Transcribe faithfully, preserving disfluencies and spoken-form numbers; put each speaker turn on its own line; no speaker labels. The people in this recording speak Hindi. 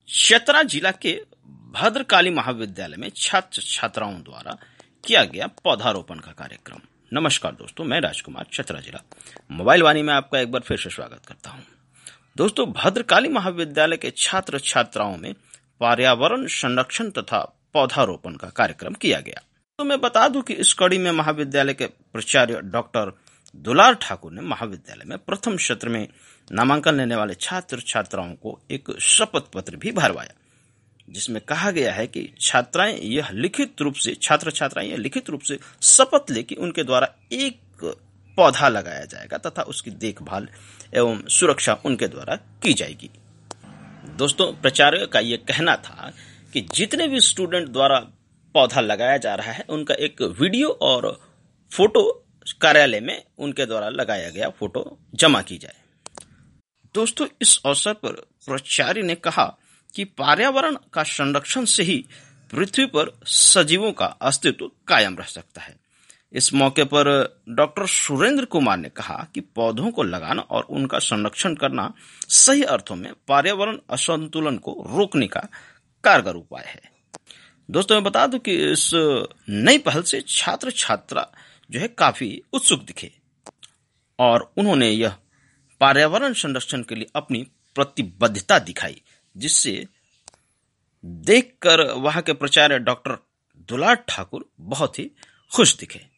चतरा जिला के भद्रकाली महाविद्यालय में छात्र छात्राओं द्वारा किया गया पौधारोपण का कार्यक्रम। नमस्कार दोस्तों, मैं राजकुमार चतरा जिला मोबाइल वाणी में आपका एक बार फिर से स्वागत करता हूं। दोस्तों, भद्रकाली महाविद्यालय के छात्र छात्राओं में पर्यावरण संरक्षण तथा पौधारोपण का कार्यक्रम किया गया। तो मैं बता दूं कि इस कड़ी में महाविद्यालय के प्राचार्य डॉक्टर दुलार ठाकुर ने महाविद्यालय में प्रथम सत्र में नामांकन लेने वाले छात्र छात्राओं को एक शपथ पत्र भी भरवाया, जिसमें कहा गया है कि छात्राएं यह लिखित रूप से छात्र छात्राएं यह लिखित रूप से शपथ ले कि उनके द्वारा एक पौधा लगाया जाएगा तथा उसकी देखभाल एवं सुरक्षा उनके द्वारा की जाएगी। दोस्तों, प्राचार्य का यह कहना था कि जितने भी स्टूडेंट द्वारा पौधा लगाया जा रहा है उनका एक वीडियो और फोटो कार्यालय में उनके द्वारा लगाया गया फोटो जमा की जाए। दोस्तों, इस अवसर पर प्राचार्य ने कहा कि पर्यावरण का संरक्षण से ही पृथ्वी पर सजीवों का अस्तित्व कायम रह सकता है। इस मौके पर डॉक्टर सुरेंद्र कुमार ने कहा कि पौधों को लगाना और उनका संरक्षण करना सही अर्थों में पर्यावरण असंतुलन को रोकने का कारगर उपाय है। दोस्तों, मैं बता दूं कि इस नई पहल से छात्र छात्रा जो है काफी उत्सुक दिखे और उन्होंने यह पर्यावरण संरक्षण के लिए अपनी प्रतिबद्धता दिखाई, जिससे देखकर वहां के प्राचार्य डॉक्टर दुलार ठाकुर बहुत ही खुश दिखे।